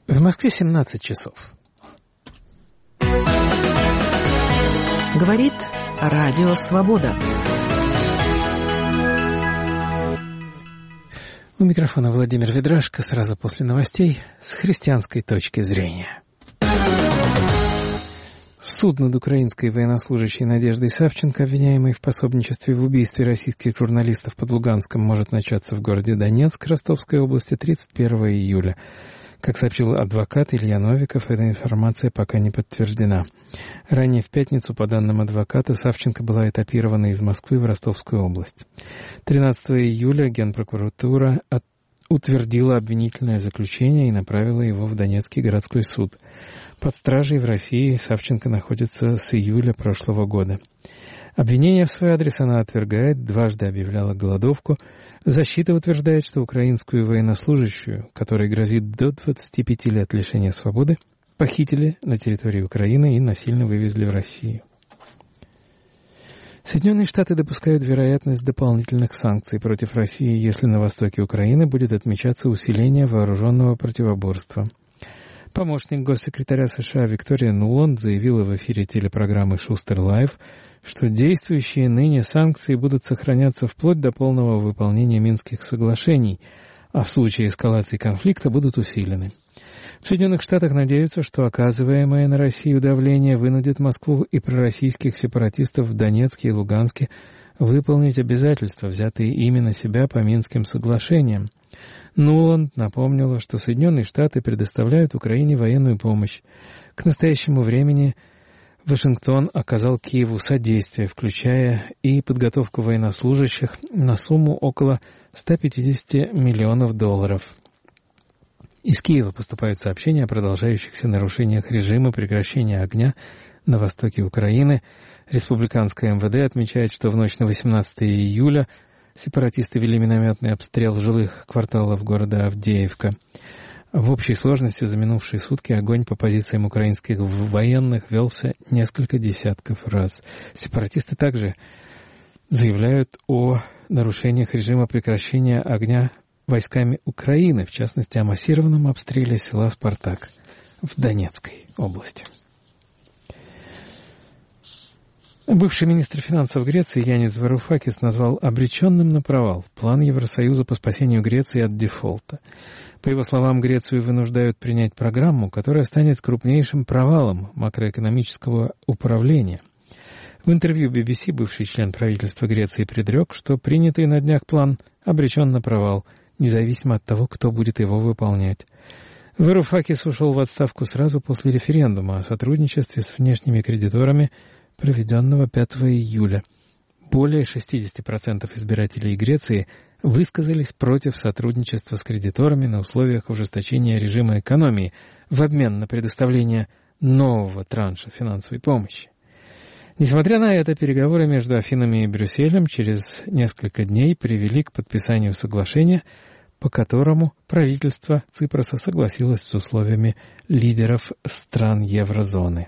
В Москве 17 часов. Говорит Радио Свобода. У микрофона Владимир Ведрашко. Сразу после новостей с христианской точки зрения. Суд над украинской военнослужащей Надеждой Савченко, обвиняемой в пособничестве в убийстве российских журналистов под Луганском, может начаться в городе Донецк Ростовской области 31 июля. Как сообщил адвокат Илья Новиков, эта информация пока не подтверждена. Ранее в пятницу, по данным адвоката, Савченко была этапирована из Москвы в Ростовскую область. 13 июля Генпрокуратура утвердила обвинительное заключение и направила его в Донецкий городской суд. Под стражей в России Савченко находится с июля прошлого года. Обвинение в свой адрес она отвергает, дважды объявляла голодовку. Защита утверждает, что украинскую военнослужащую, которой грозит до 25 лет лишения свободы, похитили на территории Украины и насильно вывезли в Россию. Соединенные Штаты допускают вероятность дополнительных санкций против России, если на востоке Украины будет отмечаться усиление вооруженного противоборства. Помощник госсекретаря США Виктория Нуланд заявила в эфире телепрограммы «Шустер Лайв», что действующие ныне санкции будут сохраняться вплоть до полного выполнения Минских соглашений, а в случае эскалации конфликта будут усилены. В Соединенных Штатах надеются, что оказываемое на Россию давление вынудит Москву и пророссийских сепаратистов в Донецке и Луганске выполнить обязательства, взятые ими на себя по Минским соглашениям. Нуланд напомнила, что Соединенные Штаты предоставляют Украине военную помощь. К настоящему времени Вашингтон оказал Киеву содействие, включая и подготовку военнослужащих на сумму около $150 миллионов. Из Киева поступают сообщения о продолжающихся нарушениях режима прекращения огня на востоке Украины. Республиканское МВД отмечает, что в ночь на 18 июля сепаратисты вели минометный обстрел жилых кварталов города Авдеевка. В общей сложности за минувшие сутки огонь по позициям украинских военных велся несколько десятков раз. Сепаратисты также заявляют о нарушениях режима прекращения огня войсками Украины, в частности, о массированном обстреле села Спартак в Донецкой области. Бывший министр финансов Греции Янис Варуфакис назвал обреченным на провал план Евросоюза по спасению Греции от дефолта. По его словам, Грецию вынуждают принять программу, которая станет крупнейшим провалом макроэкономического управления. В интервью BBC бывший член правительства Греции предрек, что принятый на днях план обречен на провал, независимо от того, кто будет его выполнять. Варуфакис ушел в отставку сразу после референдума о сотрудничестве с внешними кредиторами, проведенного 5 июля. Более 60% избирателей Греции высказались против сотрудничества с кредиторами на условиях ужесточения режима экономии в обмен на предоставление нового транша финансовой помощи. Несмотря на это, переговоры между Афинами и Брюсселем через несколько дней привели к подписанию соглашения, по которому правительство Ципроса согласилось с условиями лидеров стран еврозоны.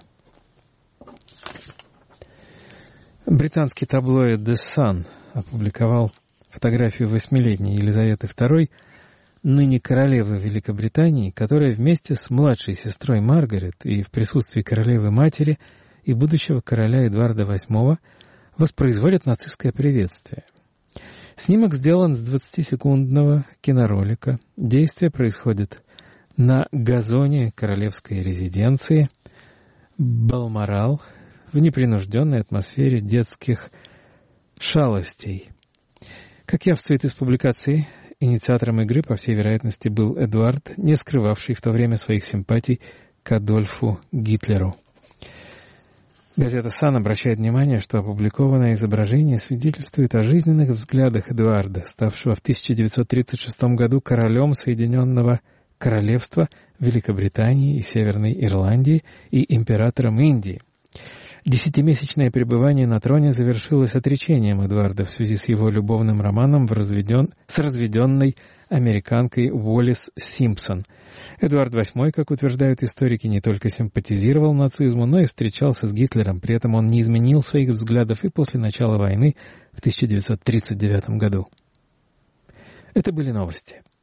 Британский таблоид The Sun опубликовал фотографию 8-летней Елизаветы II, ныне королевы Великобритании, которая вместе с младшей сестрой Маргарет и в присутствии королевы-матери и будущего короля Эдуарда VIII воспроизводят нацистское приветствие. Снимок сделан с 20-секундного киноролика. Действие происходит на газоне королевской резиденции Балморал в непринужденной атмосфере детских шалостей. Как явствует из публикации, инициатором игры, по всей вероятности, был Эдуард, не скрывавший в то время своих симпатий к Адольфу Гитлеру. Газета «Сан» обращает внимание, что опубликованное изображение свидетельствует о жизненных взглядах Эдуарда, ставшего в 1936 году королем Соединенного Королевства Великобритании и Северной Ирландии и императором Индии. 10-месячное пребывание на троне завершилось отречением Эдуарда в связи с его любовным романом с разведенной американкой Уоллес Симпсон. Эдуард VIII, как утверждают историки, не только симпатизировал нацизму, но и встречался с Гитлером. При этом он не изменил своих взглядов и после начала войны в 1939 году. Это были новости.